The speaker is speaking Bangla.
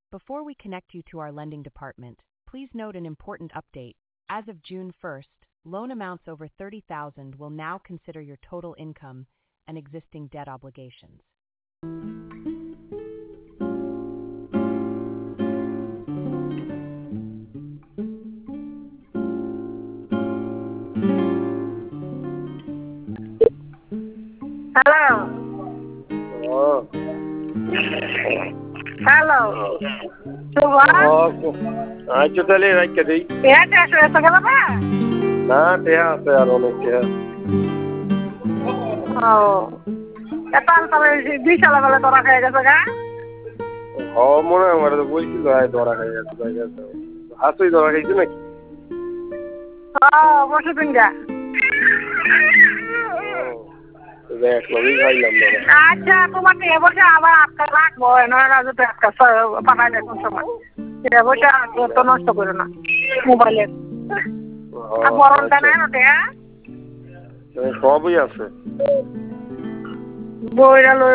Before we connect you to our lending department, please note an important update. As of June 1st, loan amounts over $30,000 will now consider your total income and existing debt obligations. Hello. Hello. আচ্ছা তাহলে রাখতে দেই। না টেহা আছে আর অনেক টেহা। দুই সালা বেলা ধরা খেয়ে গেছে গা। মনে হয় আমার তো বলছিল ধরা খেয়ে গেছে। হাসুই ধরা খাইছে নাকি? বসে পিঙ্গা। আচ্ছা তোমাকে এবছর আবার আটকা রাখবো পাঠাই দেখুন সময় এবছর তো নষ্ট করো না মোবাইলের বরণটা নাই ওটা সবই আছে বইরা